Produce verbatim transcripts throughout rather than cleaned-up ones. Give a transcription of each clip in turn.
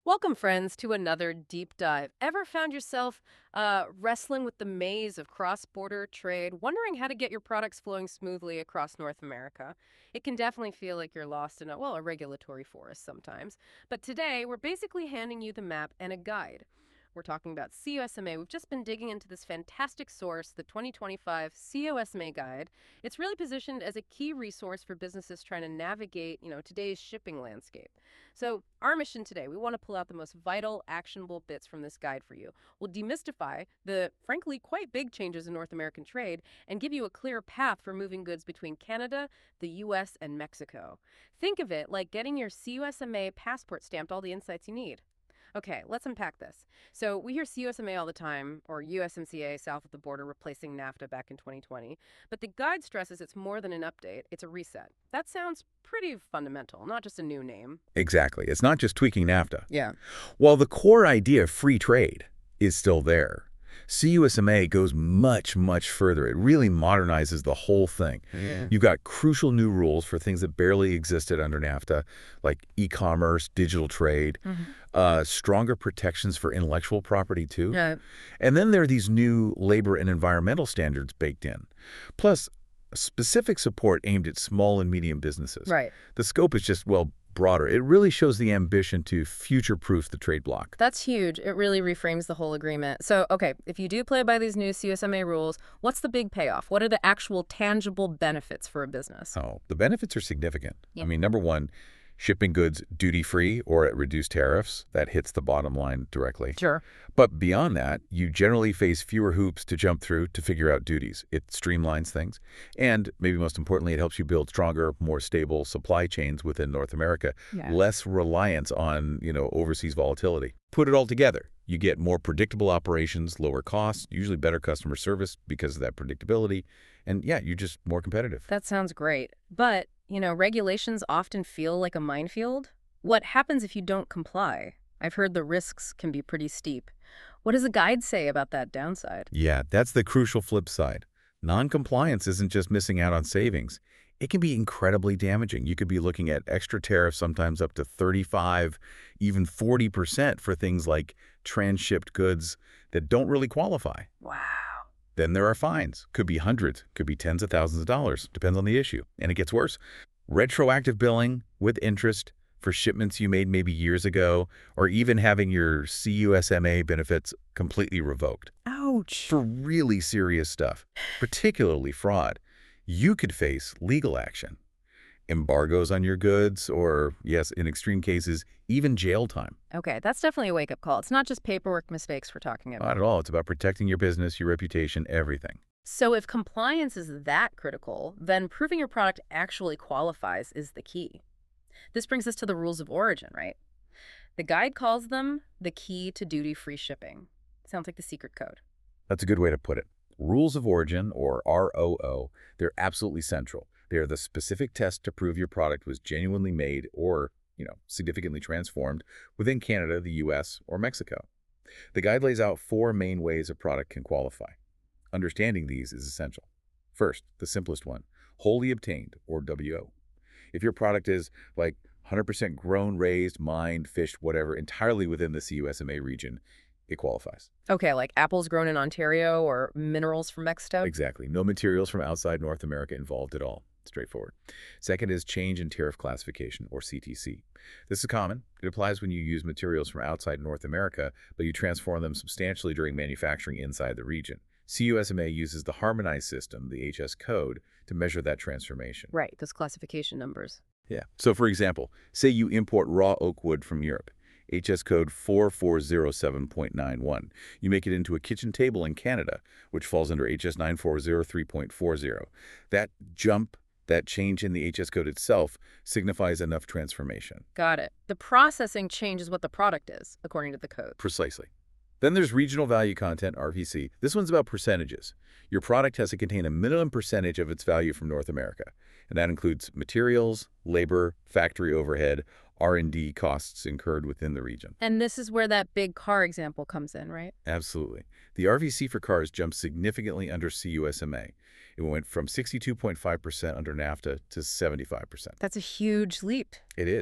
Welcome, friends, to another deep dive. Ever found yourself uh, wrestling with the maze of cross border trade, wondering how to get your products flowing smoothly across North America? It can definitely feel like you're lost in a, well, a regulatory forest sometimes. But today, we're basically handing you the map and a guide. We're talking about C U S M A. We've just been digging into this fantastic source, the twenty twenty-five C U S M A Guide. It's really positioned as a key resource for businesses trying to navigate, you know, today's shipping landscape. So, our mission today, we want to pull out the most vital, actionable bits from this guide for you. We'll demystify the, frankly, quite big changes in North American trade and give you a clear path for moving goods between Canada, the U S, and Mexico. Think of it like getting your C U S M A passport stamped all the insights you need. Okay, let's unpack this. So we hear C U S M A all the time, or U S M C A south of the border replacing NAFTA back in twenty twenty. But the guide stresses it's more than an update, it's a reset. That sounds pretty fundamental, not just a new name. Exactly. It's not just tweaking NAFTA. Yeah. While the core idea of free trade is still there, C U S M A goes much, much further. It really modernizes the whole thing. Yeah. You've got crucial new rules for things that barely existed under NAFTA, like e-commerce, digital trade, Mm-hmm. uh, stronger protections for intellectual property, too. Yeah. And then there are these new labor and environmental standards baked in. Plus, specific support aimed at small and medium businesses. Right. The scope is just, well, broader. It really shows the ambition to future-proof the trade bloc. That's huge. It really reframes the whole agreement. So, okay, if you do play by these new C U S M A rules, what's the big payoff? What are the actual tangible benefits for a business? Oh, the benefits are significant. Yeah. I mean, number one, shipping goods duty-free or at reduced tariffs, that hits the bottom line directly. Sure. But beyond that, you generally face fewer hoops to jump through to figure out duties. It streamlines things. And maybe most importantly, it helps you build stronger, more stable supply chains within North America, Yeah. less reliance on, you know, overseas volatility. Put it all together. You get more predictable operations, lower costs, usually better customer service because of that predictability. And yeah, you're just more competitive. That sounds great. But, you know, regulations often feel like a minefield. What happens if you don't comply? I've heard the risks can be pretty steep. What does the guide say about that downside? Yeah, that's the crucial flip side. Non-compliance isn't just missing out on savings. It can be incredibly damaging. You could be looking at extra tariffs, sometimes up to thirty-five, even forty percent for things like transshipped goods that don't really qualify. Wow. Then there are fines. Could be hundreds, could be tens of thousands of dollars. Depends on the issue. And it gets worse. Retroactive billing with interest for shipments you made maybe years ago, or even having your C U S M A benefits completely revoked. Ouch. For really serious stuff, particularly fraud, you could face legal action, embargoes on your goods, or, yes, in extreme cases, even jail time. Okay, that's definitely a wake-up call. It's not just paperwork mistakes we're talking about. Not at all. It's about protecting your business, your reputation, everything. So if compliance is that critical, then proving your product actually qualifies is the key. This brings us to the rules of origin, right? The guide calls them the key to duty-free shipping. Sounds like the secret code. That's a good way to put it. Rules of origin, or R O O, they're absolutely central. They are the specific test to prove your product was genuinely made or, you know, significantly transformed within Canada, the U S, or Mexico. The guide lays out four main ways a product can qualify. Understanding these is essential. First, the simplest one, wholly obtained, or W O. If your product is like one hundred percent grown, raised, mined, fished, whatever, entirely within the C U S M A region, it qualifies. Okay, like apples grown in Ontario or minerals from Mexico? Exactly. No materials from outside North America involved at all. Straightforward. Second is change in tariff classification, or C T C. This is common. It applies when you use materials from outside North America, but you transform them substantially during manufacturing inside the region. C U S M A uses the harmonized system, the H S code, to measure that transformation. Right, those classification numbers. Yeah. So for example, say you import raw oak wood from Europe, H S code four four zero seven point nine one. You make it into a kitchen table in Canada, which falls under H S nine four zero three point four zero. That jump, that change in the H S code itself, signifies enough transformation. Got it. The processing changes what the product is, according to the code. Precisely. Then there's regional value content, R V C. This one's about percentages. Your product has to contain a minimum percentage of its value from North America, and that includes materials, labor, factory overhead, R and D costs incurred within the region. And this is where that big car example comes in, right? Absolutely. The R V C for cars jumped significantly under C U S M A. It went from sixty-two point five percent under NAFTA to seventy-five percent. That's a huge leap. It is.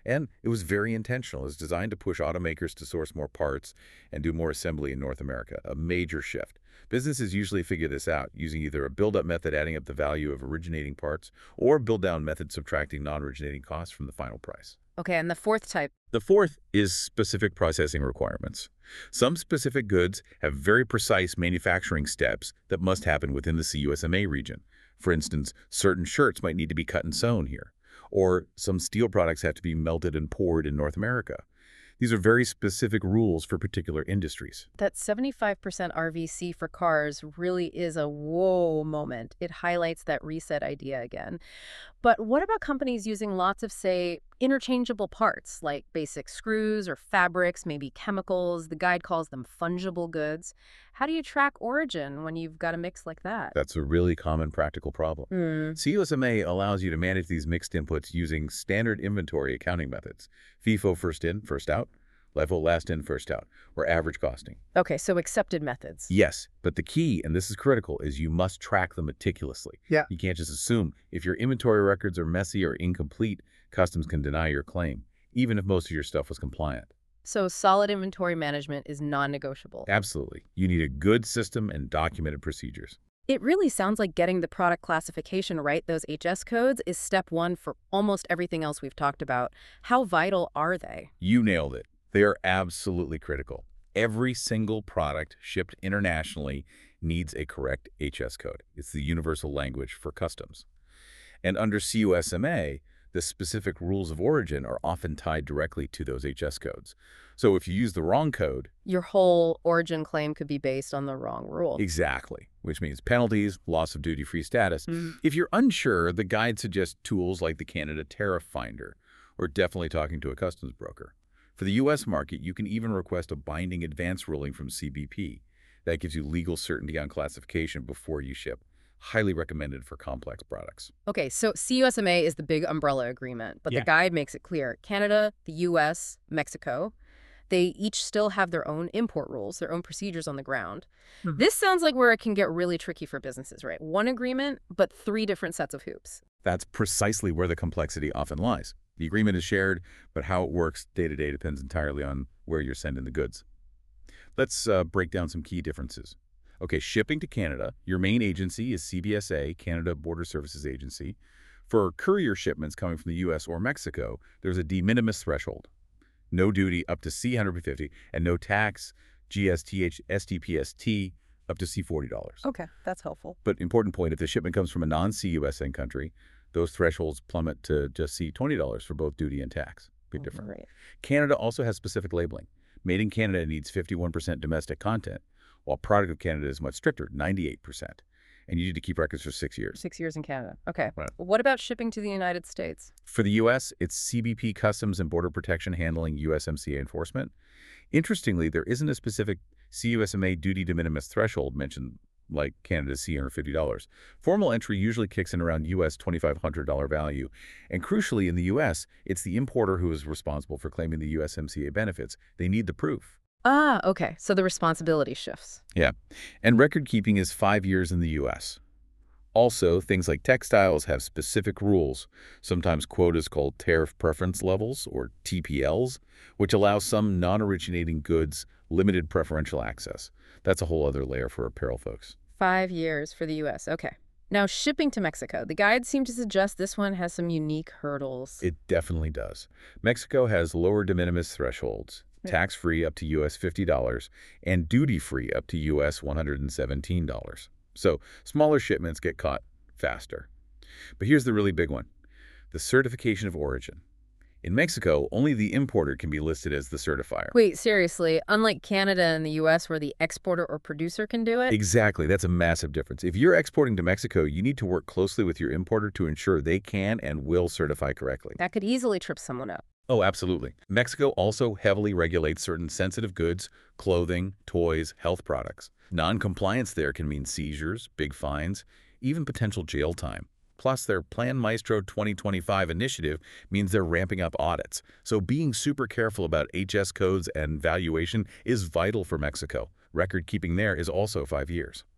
And it was very intentional. It was designed to push automakers to source more parts and do more assembly in North America, a major shift. Businesses usually figure this out using either a build-up method adding up the value of originating parts or a build-down method subtracting non-originating costs from the final price. Okay, and the fourth type. The fourth is specific processing requirements. Some specific goods have very precise manufacturing steps that must happen within the C U S M A region. For instance, certain shirts might need to be cut and sewn here, or some steel products have to be melted and poured in North America. These are very specific rules for particular industries. That seventy-five percent R V C for cars really is a whoa moment. It highlights that reset idea again. But what about companies using lots of, say, interchangeable parts, like basic screws or fabrics, maybe chemicals? The guide calls them fungible goods. How do you track origin when you've got a mix like that? That's a really common practical problem. Hmm. C U S M A allows you to manage these mixed inputs using standard inventory accounting methods. FIFO first in, first out, LIFO last in, first out, or average costing. Okay, so accepted methods. Yes, but the key, and this is critical, is you must track them meticulously. Yeah. You can't just assume. If your inventory records are messy or incomplete, customs can deny your claim, even if most of your stuff was compliant. So solid inventory management is non-negotiable. Absolutely. You need a good system and documented procedures. It really sounds like getting the product classification right, those H S codes, is step one for almost everything else we've talked about. How vital are they? You nailed it. They are absolutely critical. Every single product shipped internationally needs a correct H S code. It's the universal language for customs. And under C U S M A, the specific rules of origin are often tied directly to those H S codes. So if you use the wrong code... Your whole origin claim could be based on the wrong rule. Exactly, which means penalties, loss of duty-free status. Mm. If you're unsure, the guide suggests tools like the Canada Tariff Finder, or definitely talking to a customs broker. For the U S market, you can even request a binding advance ruling from C B P. That gives you legal certainty on classification before you ship. Highly recommended for complex products. Okay, so C U S M A is the big umbrella agreement, but Yeah. the guide makes it clear. Canada, the U S, Mexico, they each still have their own import rules, their own procedures on the ground. Mhm. This sounds like where it can get really tricky for businesses, right? One agreement, but three different sets of hoops. That's precisely where the complexity often lies. The agreement is shared, but how it works day-to-day depends entirely on where you're sending the goods. Let's uh, break down some key differences. Okay, shipping to Canada, your main agency is C B S A, Canada Border Services Agency. For courier shipments coming from the U S or Mexico, there's a de minimis threshold. No duty up to C one fifty and no tax, G S T H, S T P S T up to C forty dollars. Okay, that's helpful. But important point, if the shipment comes from a non-C U S N country, those thresholds plummet to just C twenty dollars for both duty and tax. Big difference. Right. Canada also has specific labeling. Made in Canada needs fifty-one percent domestic content, while product of Canada is much stricter, ninety-eight percent. And you need to keep records for six years. Six years in Canada. Okay. Right. What about shipping to the United States? For the U S, it's C B P Customs and Border Protection handling U S M C A enforcement. Interestingly, there isn't a specific C U S M A duty de minimis threshold mentioned like Canada's C one hundred fifty dollars. Formal entry usually kicks in around U S twenty-five hundred dollars value. And crucially, in the U S, it's the importer who is responsible for claiming the U S M C A benefits. They need the proof. Ah, okay. So the responsibility shifts. Yeah. And record keeping is five years in the U S. Also, things like textiles have specific rules, sometimes quotas called tariff preference levels, or T P Ls, which allow some non-originating goods limited preferential access. That's a whole other layer for apparel folks. Five years for the U S. Okay. Now, shipping to Mexico. The guides seem to suggest this one has some unique hurdles. It definitely does. Mexico has lower de minimis thresholds, Yeah. tax-free up to U S fifty dollars, and duty-free up to U S one hundred seventeen dollars. So smaller shipments get caught faster. But here's the really big one, the certification of origin. In Mexico, only the importer can be listed as the certifier. Wait, seriously, unlike Canada and the U S where the exporter or producer can do it? Exactly. That's a massive difference. If you're exporting to Mexico, you need to work closely with your importer to ensure they can and will certify correctly. That could easily trip someone up. Oh, absolutely. Mexico also heavily regulates certain sensitive goods, clothing, toys, health products. Non-compliance there can mean seizures, big fines, even potential jail time. Plus, their Plan Maestro twenty twenty-five initiative means they're ramping up audits. So being super careful about H S codes and valuation is vital for Mexico. Record keeping there is also five years.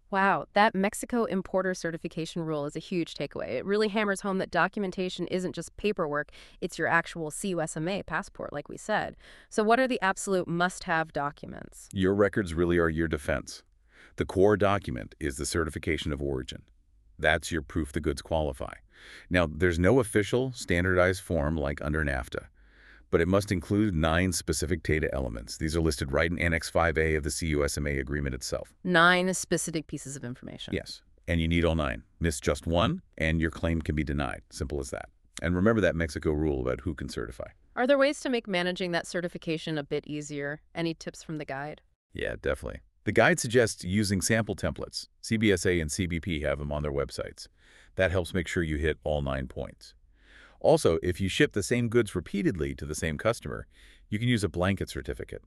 Wow, that Mexico importer certification rule is a huge takeaway. It really hammers home that documentation isn't just paperwork, it's your actual C U S M A passport, like we said. So, what are the absolute must have documents? Your records really are your defense. The core document is the certification of origin. That's your proof the goods qualify. Now, there's no official, standardized form like under NAFTA, but it must include nine specific data elements. These are listed right in Annex five A of the C U S M A agreement itself. Nine specific pieces of information. Yes, and you need all nine. Miss just one, and your claim can be denied. Simple as that. And remember that Mexico rule about who can certify. Are there ways to make managing that certification a bit easier? Any tips from the guide? Yeah, definitely. The guide suggests using sample templates. C B S A and C B P have them on their websites. That helps make sure you hit all nine points. Also, if you ship the same goods repeatedly to the same customer, you can use a blanket certificate.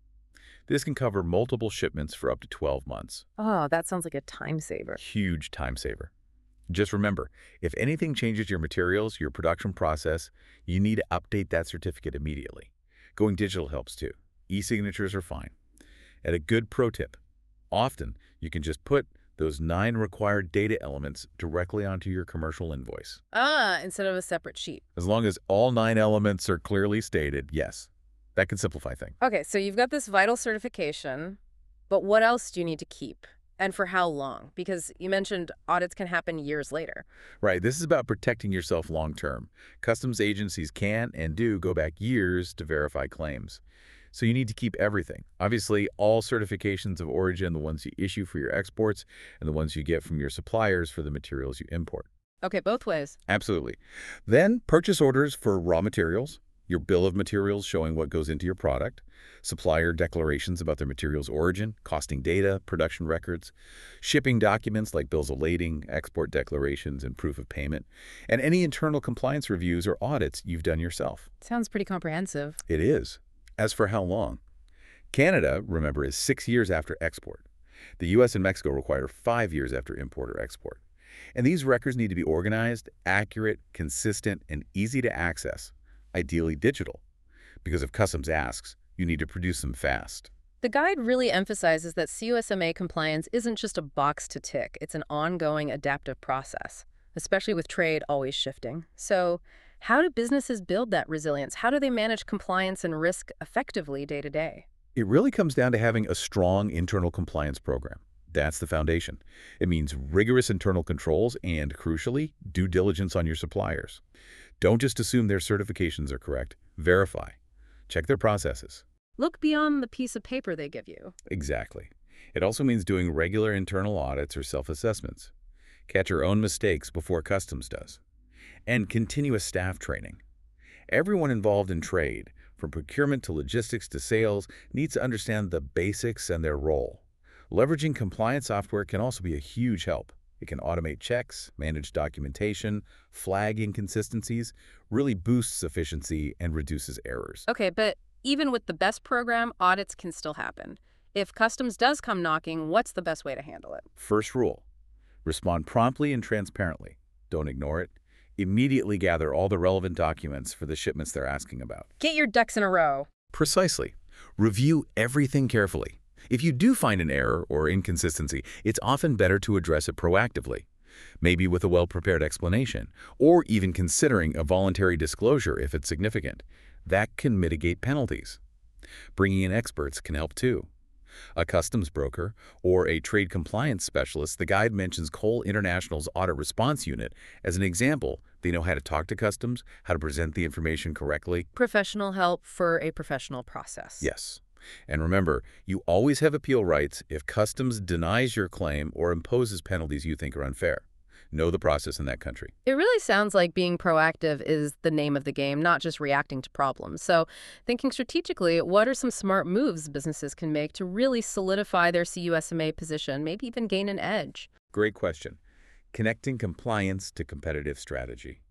This can cover multiple shipments for up to twelve months. Oh, that sounds like a time saver. Huge time saver. Just remember, if anything changes your materials, your production process, you need to update that certificate immediately. Going digital helps too. E-signatures are fine. And a good pro tip, often you can just put those nine required data elements directly onto your commercial invoice. Ah, instead of a separate sheet. As long as all nine elements are clearly stated, yes, that can simplify things. Okay, so you've got this vital certification, but what else do you need to keep? And for how long? Because you mentioned audits can happen years later. Right, this is about protecting yourself long term. Customs agencies can and do go back years to verify claims. So you need to keep everything. Obviously, all certifications of origin, the ones you issue for your exports, and the ones you get from your suppliers for the materials you import. Okay, both ways. Absolutely. Then purchase orders for raw materials, your bill of materials showing what goes into your product, supplier declarations about their materials' origin, costing data, production records, shipping documents like bills of lading, export declarations, and proof of payment, and any internal compliance reviews or audits you've done yourself. Sounds pretty comprehensive. It is. As for how long? Canada, remember, is six years after export. The U S and Mexico require five years after import or export. And these records need to be organized, accurate, consistent, and easy to access, ideally digital. Because if customs asks, you need to produce them fast. The guide really emphasizes that C U S M A compliance isn't just a box to tick. It's an ongoing adaptive process, especially with trade always shifting. So, how do businesses build that resilience? How do they manage compliance and risk effectively day to day? It really comes down to having a strong internal compliance program. That's the foundation. It means rigorous internal controls and, crucially, due diligence on your suppliers. Don't just assume their certifications are correct. Verify. Check their processes. Look beyond the piece of paper they give you. Exactly. It also means doing regular internal audits or self-assessments. Catch your own mistakes before customs does. And continuous staff training. Everyone involved in trade, from procurement to logistics to sales, needs to understand the basics and their role. Leveraging compliance software can also be a huge help. It can automate checks, manage documentation, flag inconsistencies, really boosts efficiency and reduces errors. Okay, but even with the best program, audits can still happen. If customs does come knocking, what's the best way to handle it? First rule, respond promptly and transparently. Don't ignore it. Immediately gather all the relevant documents for the shipments they're asking about. Get your ducks in a row. Precisely. Review everything carefully. If you do find an error or inconsistency, it's often better to address it proactively, maybe with a well-prepared explanation, or even considering a voluntary disclosure if it's significant. That can mitigate penalties. Bringing in experts can help too. A customs broker or a trade compliance specialist, the guide mentions Cole International's Audit Response Unit as an example. They know how to talk to customs, how to present the information correctly. Professional help for a professional process. Yes. And remember, you always have appeal rights if customs denies your claim or imposes penalties you think are unfair. Know the process in that country. It really sounds like being proactive is the name of the game, not just reacting to problems. So, thinking strategically, what are some smart moves businesses can make to really solidify their C U S M A position, maybe even gain an edge? Great question. Connecting compliance to competitive strategy.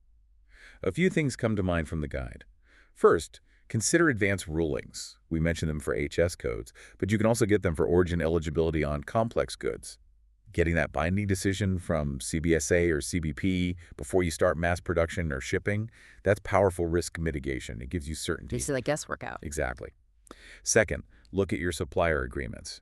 A few things come to mind from the guide. First, consider advanced rulings. We mentioned them for H S codes, but you can also get them for origin eligibility on complex goods. Getting that binding decision from C B S A or C B P before you start mass production or shipping, that's powerful risk mitigation. It gives you certainty. You see the guesswork out. Exactly. Second, look at your supplier agreements.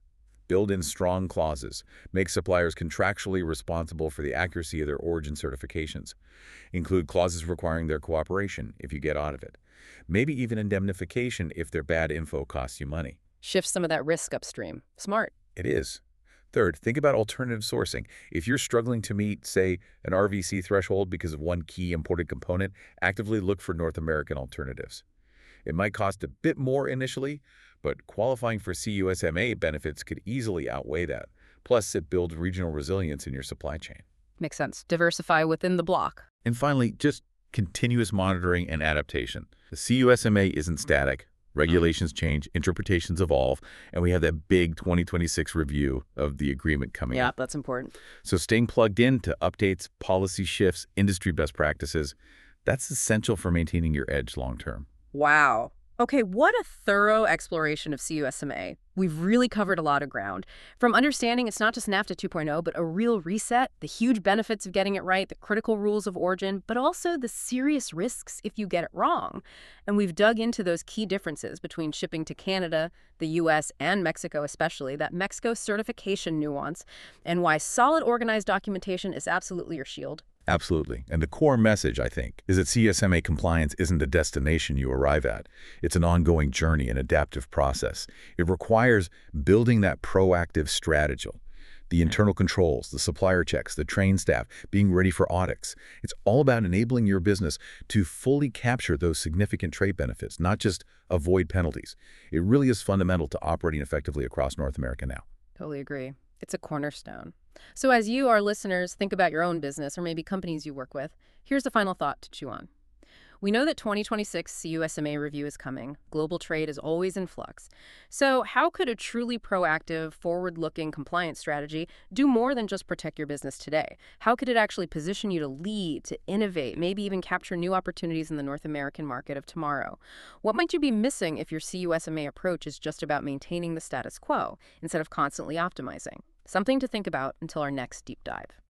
Build in strong clauses. Make suppliers contractually responsible for the accuracy of their origin certifications. Include clauses requiring their cooperation if you get out of it. Maybe even indemnification if their bad info costs you money. Shift some of that risk upstream. Smart. It is. Third, think about alternative sourcing. If you're struggling to meet, say, an R V C threshold because of one key imported component, actively look for North American alternatives. It might cost a bit more initially, but qualifying for C U S M A benefits could easily outweigh that. Plus, it builds regional resilience in your supply chain. Makes sense. Diversify within the block. And finally, just continuous monitoring and adaptation. The C U S M A isn't static. Regulations change, interpretations evolve, and we have that big twenty twenty-six review of the agreement coming Yeah, up. that's important. So staying plugged in to updates, policy shifts, industry best practices, that's essential for maintaining your edge long term. Wow. Okay, what a thorough exploration of C U S M A. We've really covered a lot of ground. From understanding it's not just NAFTA two point oh, but a real reset, the huge benefits of getting it right, the critical rules of origin, but also the serious risks if you get it wrong. And we've dug into those key differences between shipping to Canada, the U S, and Mexico especially, that Mexico certification nuance, and why solid organized documentation is absolutely your shield. Absolutely. And the core message, I think, is that C S M A compliance isn't a destination you arrive at. It's an ongoing journey, an adaptive process. It requires building that proactive strategy, the internal controls, the supplier checks, the trained staff, being ready for audits. It's all about enabling your business to fully capture those significant trade benefits, not just avoid penalties. It really is fundamental to operating effectively across North America now. Totally agree. It's a cornerstone. So as you, our listeners, think about your own business or maybe companies you work with, here's a final thought to chew on. We know that twenty twenty-six C U S M A review is coming. Global trade is always in flux. So how could a truly proactive, forward-looking compliance strategy do more than just protect your business today? How could it actually position you to lead, to innovate, maybe even capture new opportunities in the North American market of tomorrow? What might you be missing if your C U S M A approach is just about maintaining the status quo instead of constantly optimizing? Something to think about until our next deep dive.